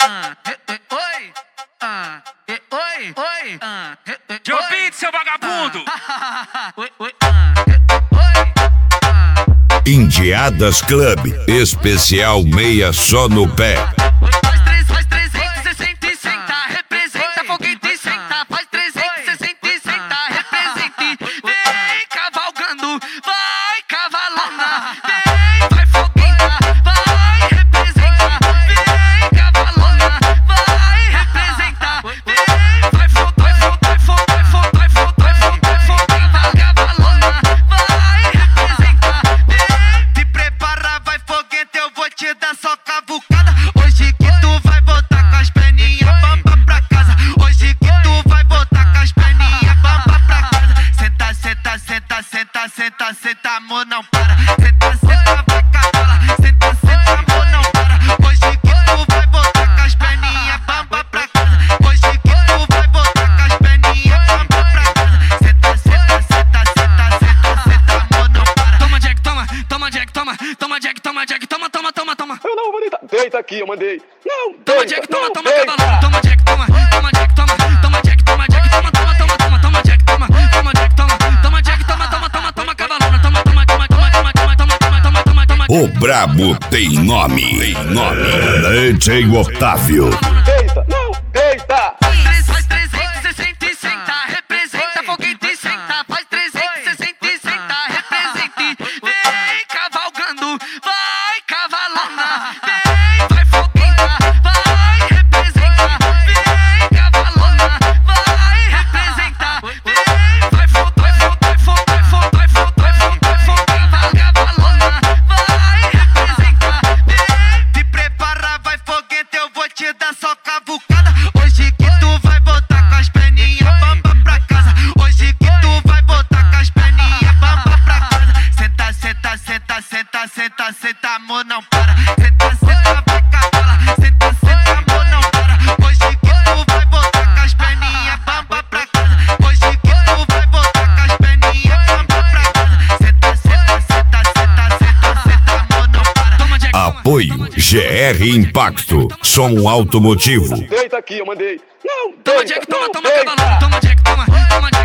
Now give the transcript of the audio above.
Joe Beat, seu vagabundo! Indiadas Club, especial meia só no pé. Faz 360 e senta, representa foguete e senta. Faz 360 e senta, represente. Vem cavalgando, vai cavalona. Vem, vai foguenta, vai representa. Vem cavalona, vai representa. Vem, vai foguenta, cavalona, vai representa. Vem, te prepara, vai fogueta, eu vou te dar só cavucada. Hoje que tu vai voltar com as perninhas bamba pra casa. Hoje que tu vai voltar com as perninhas bamba pra casa. Senta, senta, senta, senta, senta, senta, amor, não para. Senta, senta, vai cavala. Senta, senta, amor, não para. Hoje que tu vai voltar com as perninhas bamba pra casa. Hoje que tu vai voltar com as perninhas bamba pra casa. Senta, senta, senta, senta, senta, senta, amor, não para. Toma Jack, toma, toma Jack, toma, toma Jack, toma Jack, toma, toma, toma, toma. Eu não vou deitar. Deita aqui, eu mandei. Não, Toma deita, Jack, toma, não, toma, deita. cavalona. Toma Jack, toma, toma Jack, toma, toma Jack, toma Jack, toma, toma, toma, toma, toma Jack, toma, toma Jack, toma, toma Jack, toma, toma, toma, toma, cavalona. Toma, toma, toma, toma, toma, toma, toma, toma, toma, toma, toma. O brabo tem nome. DJ Otávio. Deita, não, deita. Faz 360 e senta, representa foguete e senta. Faz 360 e senta, represente. Vem cavalgando, vai cavalona. Vem, vai fogueta, vai representa. Vem cavalona, vai representa. Vem, vai fogueta, cavalona, vai representa. Vem, te prepara, vai fogueta, eu vou te dar só cavucada. Hoje que tu vai voltar com as perninhas bamba pra casa. Hoje que tu vai voltar com as perninhas bamba pra casa. Senta, senta, senta, senta, senta, senta, amor, não para. Senta, senta, vai cavala. Senta, senta, amor, não para. Hoje que tu vai voltar com as perninhas bamba pra casa. Hoje que tu vai voltar com as perninhas bamba pra casa. Senta, senta, senta, senta, senta, senta, amor, não para. Toma Jack, toma. Apoio GR Impacto, som automotivo. Deita aqui, eu mandei. Não, Toma deita, Jack, toma, não, toma, deita. cavalona. Toma Jack, toma, toma Jack.